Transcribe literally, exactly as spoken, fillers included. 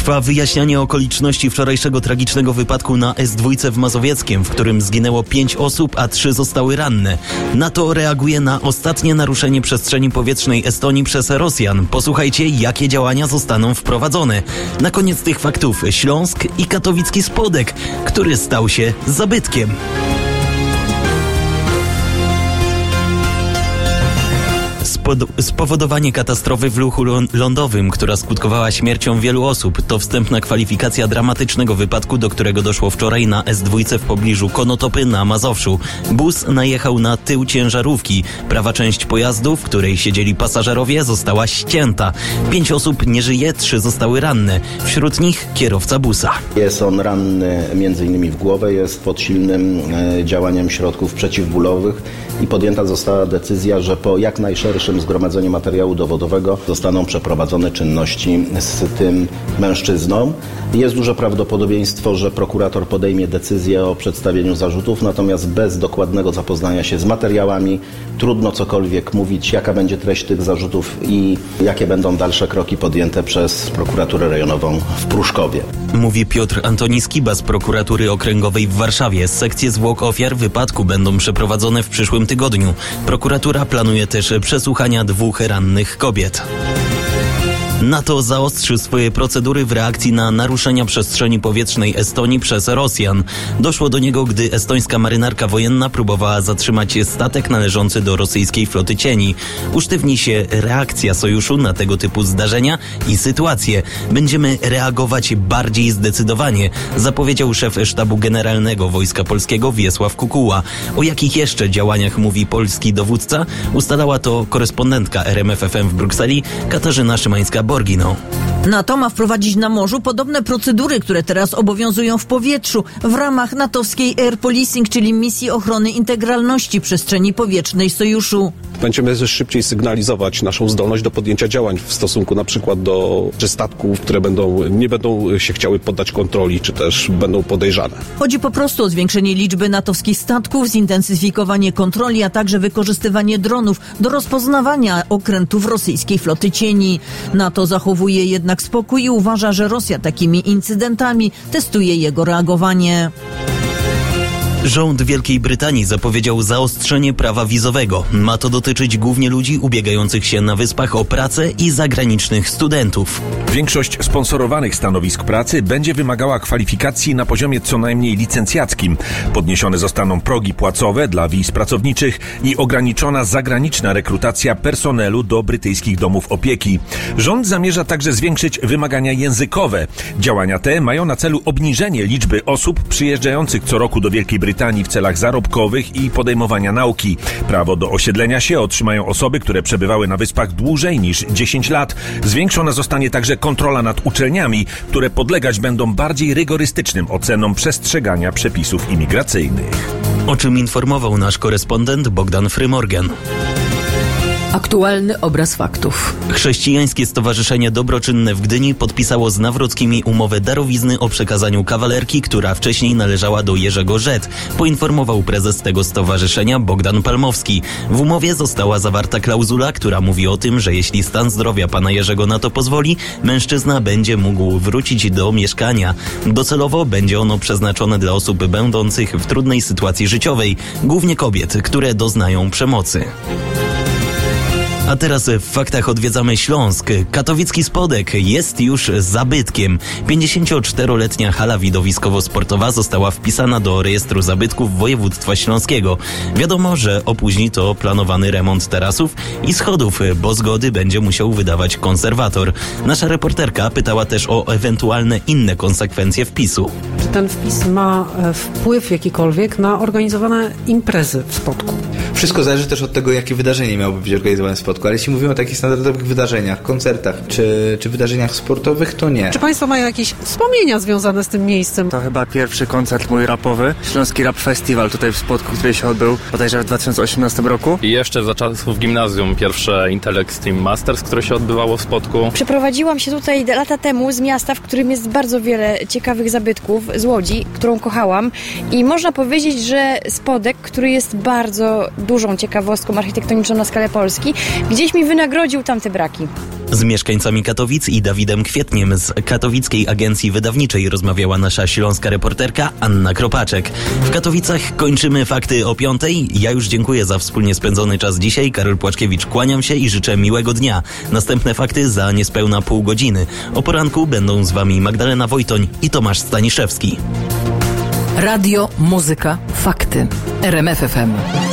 Trwa wyjaśnianie okoliczności wczorajszego tragicznego wypadku na S dwa w Mazowieckiem, w którym zginęło pięć osób, a trzy zostały ranne. NATO reaguje na ostatnie naruszenie przestrzeni powietrznej Estonii przez Rosjan. Posłuchajcie, jakie działania zostaną wprowadzone. Na koniec tych faktów Śląsk i katowicki Spodek, który stał się zabytkiem. Spowodowanie katastrofy w ruchu lądowym, która skutkowała śmiercią wielu osób, to wstępna kwalifikacja dramatycznego wypadku, do którego doszło wczoraj na S dwa w pobliżu Konotopy na Mazowszu. Bus najechał na tył ciężarówki. Prawa część pojazdu, w której siedzieli pasażerowie, została ścięta. Pięć osób nie żyje, trzy zostały ranne. Wśród nich kierowca busa. Jest on ranny między innymi w głowę, jest pod silnym e, działaniem środków przeciwbólowych i podjęta została decyzja, że po jak najszerszym zgromadzeniu materiału dowodowego zostaną przeprowadzone czynności z tym mężczyzną. Jest duże prawdopodobieństwo, że prokurator podejmie decyzję o przedstawieniu zarzutów, natomiast bez dokładnego zapoznania się z materiałami trudno cokolwiek mówić, jaka będzie treść tych zarzutów i jakie będą dalsze kroki podjęte przez prokuraturę rejonową w Pruszkowie. Mówi Piotr Antoni Skiba z prokuratury okręgowej w Warszawie. Sekcje zwłok ofiar wypadku będą przeprowadzone w przyszłym tygodniu. Prokuratura planuje też przesłuchania dwóch rannych kobiet. NATO zaostrzy swoje procedury w reakcji na naruszenia przestrzeni powietrznej Estonii przez Rosjan. Doszło do niego, gdy estońska marynarka wojenna próbowała zatrzymać statek należący do rosyjskiej floty cieni. Usztywni się reakcja sojuszu na tego typu zdarzenia i sytuacje. Będziemy reagować bardziej zdecydowanie, zapowiedział szef Sztabu Generalnego Wojska Polskiego Wiesław Kukuła. O jakich jeszcze działaniach mówi polski dowódca? Ustalała to korespondentka R M F F M w Brukseli Katarzyna Szymańska-Borgino. NATO ma wprowadzić na morzu podobne procedury, które teraz obowiązują w powietrzu w ramach natowskiej Air Policing, czyli misji ochrony integralności przestrzeni powietrznej sojuszu. Będziemy szybciej sygnalizować naszą zdolność do podjęcia działań w stosunku na przykład do czy statków, które będą, nie będą się chciały poddać kontroli, czy też będą podejrzane. Chodzi po prostu o zwiększenie liczby natowskich statków, zintensyfikowanie kontroli, a także wykorzystywanie dronów do rozpoznawania okrętów rosyjskiej floty cieni. NATO zachowuje jednak spokój i uważa, że Rosja takimi incydentami testuje jego reagowanie. Rząd Wielkiej Brytanii zapowiedział zaostrzenie prawa wizowego. Ma to dotyczyć głównie ludzi ubiegających się na wyspach o pracę i zagranicznych studentów. Większość sponsorowanych stanowisk pracy będzie wymagała kwalifikacji na poziomie co najmniej licencjackim. Podniesione zostaną progi płacowe dla wiz pracowniczych i ograniczona zagraniczna rekrutacja personelu do brytyjskich domów opieki. Rząd zamierza także zwiększyć wymagania językowe. Działania te mają na celu obniżenie liczby osób przyjeżdżających co roku do Wielkiej Brytanii w celach zarobkowych i podejmowania nauki. Prawo do osiedlenia się otrzymają osoby, które przebywały na wyspach dłużej niż dziesięć lat. Zwiększona zostanie także kontrola nad uczelniami, które podlegać będą bardziej rygorystycznym ocenom przestrzegania przepisów imigracyjnych. O czym informował nasz korespondent Bogdan Frymorgan. Aktualny obraz faktów. Chrześcijańskie Stowarzyszenie Dobroczynne w Gdyni podpisało z Nawrockimi umowę darowizny o przekazaniu kawalerki, która wcześniej należała do Jerzego Rzet, poinformował prezes tego stowarzyszenia Bogdan Palmowski. W umowie została zawarta klauzula, która mówi o tym, że jeśli stan zdrowia pana Jerzego na to pozwoli, mężczyzna będzie mógł wrócić do mieszkania. Docelowo będzie ono przeznaczone dla osób będących w trudnej sytuacji życiowej, głównie kobiet, które doznają przemocy. A teraz w faktach odwiedzamy Śląsk. Katowicki Spodek jest już zabytkiem. pięćdziesięcioczteroletnia hala widowiskowo-sportowa została wpisana do rejestru zabytków województwa śląskiego. Wiadomo, że opóźni to planowany remont tarasów i schodów, bo zgody będzie musiał wydawać konserwator. Nasza reporterka pytała też o ewentualne inne konsekwencje wpisu. Czy ten wpis ma wpływ jakikolwiek na organizowane imprezy w Spodku? Wszystko zależy też od tego, jakie wydarzenie miałoby być organizowane w Spodku. Ale jeśli mówimy o takich standardowych wydarzeniach, koncertach czy, czy wydarzeniach sportowych, to nie. Czy Państwo mają jakieś wspomnienia związane z tym miejscem? To chyba pierwszy koncert mój rapowy. Śląski Rap Festival tutaj w Spodku, który się odbył bodajże w dwa tysiące osiemnastym roku. I jeszcze za czasów gimnazjum pierwsze Intellect Team Masters, które się odbywało w Spodku. Przeprowadziłam się tutaj lata temu z miasta, w którym jest bardzo wiele ciekawych zabytków, z Łodzi, którą kochałam. I można powiedzieć, że Spodek, który jest bardzo dużą ciekawostką architektoniczną na skalę Polski, gdzieś mi wynagrodził tamte braki. Z mieszkańcami Katowic i Dawidem Kwietniem z Katowickiej Agencji Wydawniczej rozmawiała nasza śląska reporterka Anna Kropaczek. W Katowicach kończymy fakty o piątej. Ja już dziękuję za wspólnie spędzony czas dzisiaj. Karol Płaczkiewicz, kłaniam się i życzę miłego dnia. Następne fakty za niespełna pół godziny. O poranku będą z wami Magdalena Wojtoń i Tomasz Staniszewski. Radio, muzyka, fakty. R M F F M.